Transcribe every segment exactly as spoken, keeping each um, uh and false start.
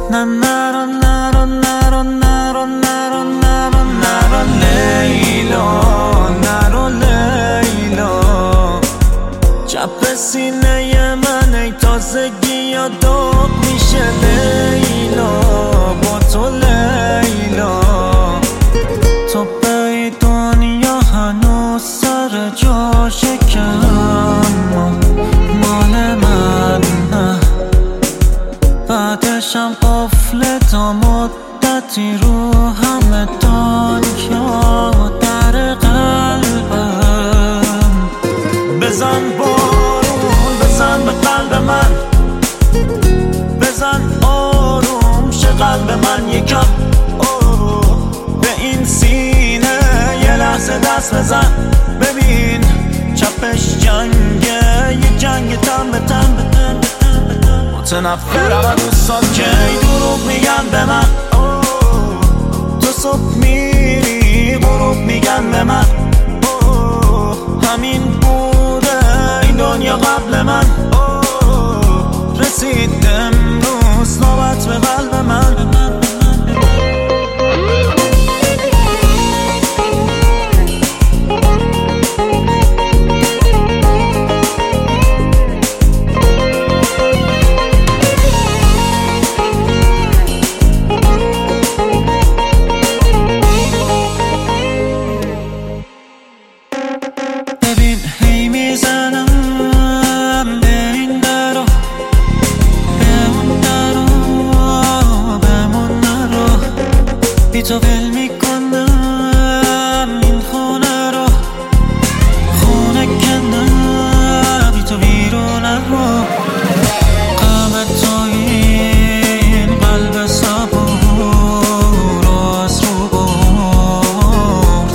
난 نرو نرو نرو نرو نرو نرو نرو لیلا نرو لیلا چپ سینه من ای تازگی یا داغ میشه لیلا با تو لیلا تو به دنیا هنوز سر جاشه که اما مال من نه بعدشم قفل تا مدتی رو همه دنیا در قلبم بزن بارون بزن به قلب من بزن آروم شه قلب من یکم به این سینه یه لحظه دست بزن ببین چپش جنگه یه جنگ تن به تن به تن متنفرم از دوستان که دروغ میگن به من تو صبح میری غروب میگن به من همین بوده این دنیا قبل من رسید امروز نوبت به قلب من ببین هی میزنم به این درو بمون درو بمون نرو بی تو ول میکنم این خونه رو خونه کندم بی تو بیرون رو غم تویین قلب صبور رو از رو برد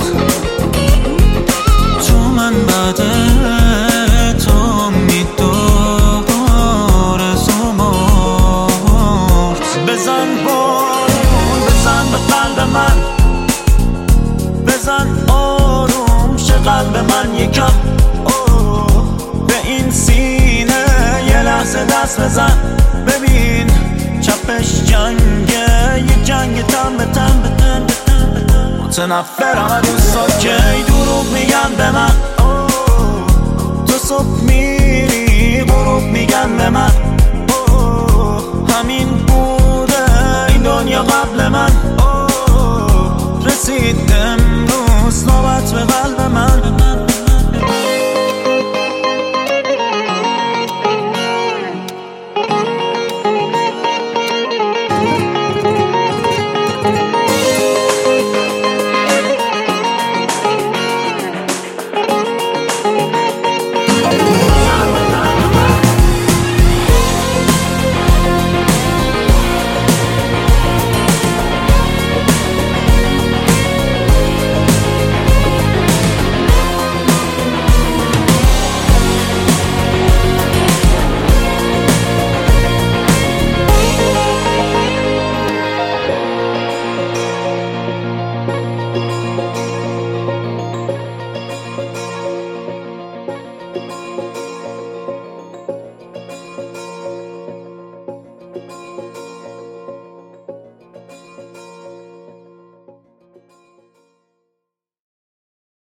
تو من بعد تو میدار زمرد بزن بارون بزن به قلب من بزن آروم شه قلب من یکم به این سینه یه لحظه دست بزن ببین چپش جنگه یه جنگ تن به تن به تن به تن به تن متنفرم از دوستا که دروغ میگن به من تو صبح میری غروب میگن به من